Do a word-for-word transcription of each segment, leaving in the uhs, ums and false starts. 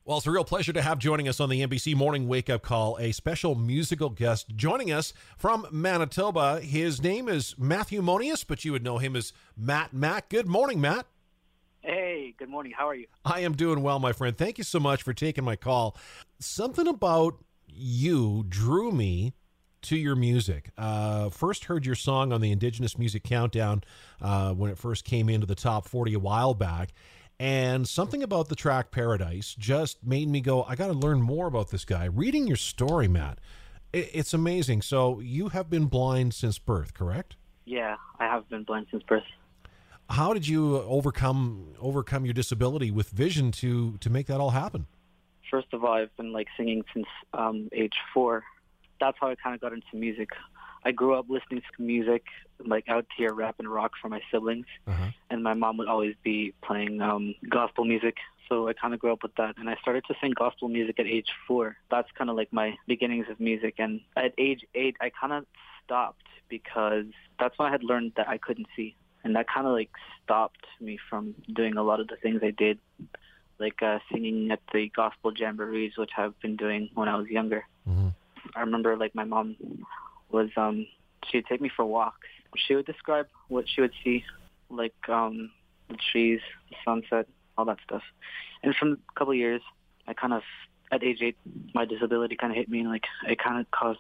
Well, it's a real pleasure to have joining us on the N B C Morning Wake Up Call a special musical guest joining us from Manitoba. His name is Matthew Monius, but you would know him as Matt Mac. Good morning, Matt. Hey, good morning. How are you? I am doing well, my friend. Thank you so much for taking my call. Something about you drew me to your music. Uh, first heard your song on the Indigenous Music Countdown uh, when it first came into the top forty a while back. And something about the track Paradise just made me go, I got to learn more about this guy. Reading your story, Matt, it's amazing. So you have been blind since birth, correct? Yeah, I have been blind since birth. How did you overcome overcome your disability with vision to, to make that all happen? First of all, I've been like singing since um, age four. That's how I kind of got into music. I grew up listening to music, like out here rap and rock for my siblings, uh-huh. and my mom would always be playing um, gospel music. So I kind of grew up with that, and I started to sing gospel music at age four. That's kind of like my beginnings of music. And at age eight, I kind of stopped because that's when I had learned that I couldn't see, and that kind of like stopped me from doing a lot of the things I did, like uh, singing at the gospel jamborees, which I've been doing when I was younger. Mm-hmm. I remember like my mom was um she would take me for walks. She would describe what she would see, like um the trees, the sunset, all that stuff. And from a couple of years, I kind of at age eight, my disability kind of hit me, and like it kind of caused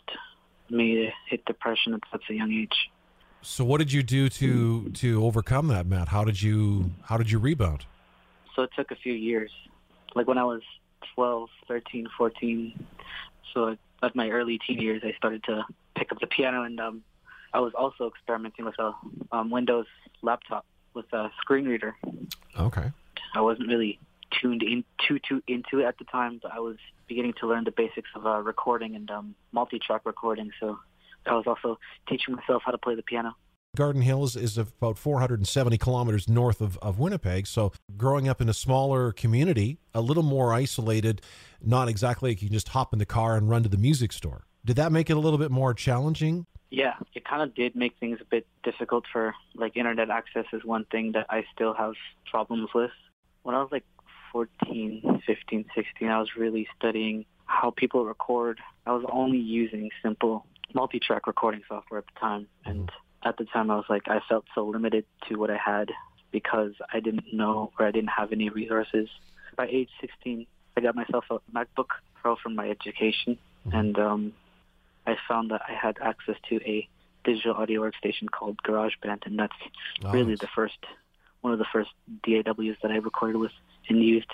me to hit depression at such a young age. So what did you do to to overcome that, Matt? How did you how did you rebound? So it took a few years. Like when I was twelve, thirteen, fourteen, so at my early teen years, I started to pick up the piano, and um, I was also experimenting with a um, Windows laptop with a screen reader. Okay. I wasn't really tuned in too too into it at the time, but I was beginning to learn the basics of uh, recording and um, multi-track recording. So I was also teaching myself how to play the piano. Garden Hills is about four hundred seventy kilometers north of, of Winnipeg. So growing up in a smaller community, a little more isolated, not exactly like you can just hop in the car and run to the music store. Did that make it a little bit more challenging? Yeah, it kind of did make things a bit difficult for, like, internet access is one thing that I still have problems with. When I was like fourteen, fifteen, sixteen, I was really studying how people record. I was only using simple multi-track recording software at the time, and at the time, I was like, I felt so limited to what I had because I didn't know or I didn't have any resources. By age sixteen, I got myself a MacBook Pro from my education, mm-hmm. and um, I found that I had access to a digital audio workstation called GarageBand, and that's oh, really nice. the first, one of the first D A Ws that I recorded with and used.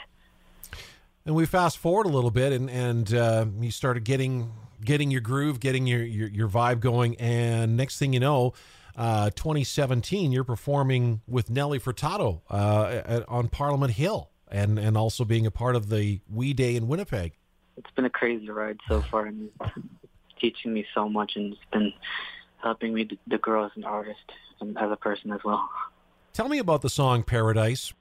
And we fast forward a little bit, and and uh, you started getting getting your groove, getting your, your your vibe going, and next thing you know, uh, twenty seventeen, you're performing with Nelly Furtado uh, at, on Parliament Hill, and and also being a part of the Wee Day in Winnipeg. It's been a crazy ride so far, and it's teaching me so much, and it's been helping me to, to grow as an artist and as a person as well. Tell me about the song Paradise.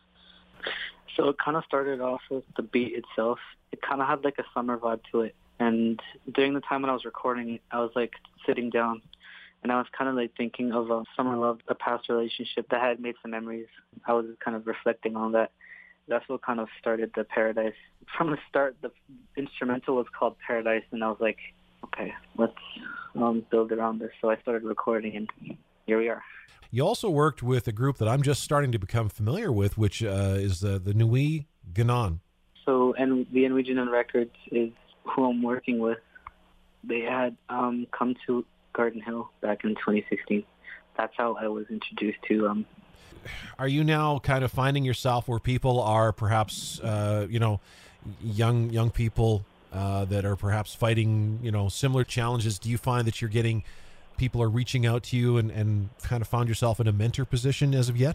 So it kind of started off with the beat itself. It kind of had like a summer vibe to it. And during the time when I was recording it, I was like sitting down and I was kind of like thinking of a summer love, a past relationship that had made some memories. I was kind of reflecting on that. That's what kind of started the Paradise. From the start, the instrumental was called Paradise, and I was like, okay, let's um, build around this. So I started recording, and here we are. You also worked with a group that I'm just starting to become familiar with, which uh, is the, the Nui Ganon. So, and the Norwegian Records is who I'm working with. They had um, come to Garden Hill back in twenty sixteen. That's how I was introduced to um Are you now kind of finding yourself where people are perhaps, uh, you know, young young people uh, that are perhaps fighting, you know, similar challenges? Do you find that you're getting people are reaching out to you and, and kind of found yourself in a mentor position as of yet?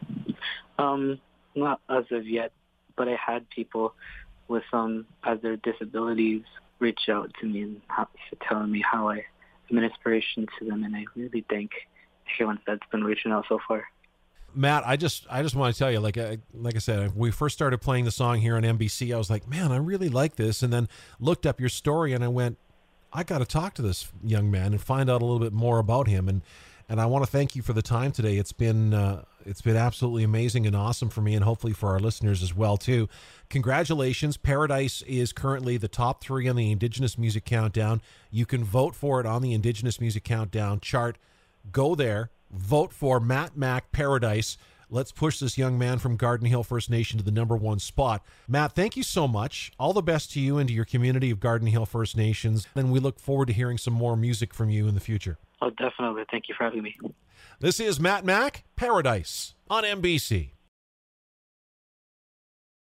Um, not as of yet, but I had people with um other disabilities reach out to me and how, telling me how I am an inspiration to them, and I really thank everyone that's been reaching out so far. Matt, I just I just want to tell you, like I, like I said, when we first started playing the song here on N B C, I was like, man, I really like this, and then looked up your story, and I went, I got to talk to this young man and find out a little bit more about him. And And I want to thank you for the time today. It's been uh, it's been absolutely amazing and awesome for me, and hopefully for our listeners as well too. Congratulations. Paradise is currently the top three on the Indigenous Music Countdown. You can vote for it on the Indigenous Music Countdown chart. Go there, vote for Matt Mack, Paradise. Let's push this young man from Garden Hill First Nation to the number one spot. Matt, thank you so much. All the best to you and to your community of Garden Hill First Nations. And we look forward to hearing some more music from you in the future. Oh, definitely. Thank you for having me. This is Matt Mack, Paradise on N B C.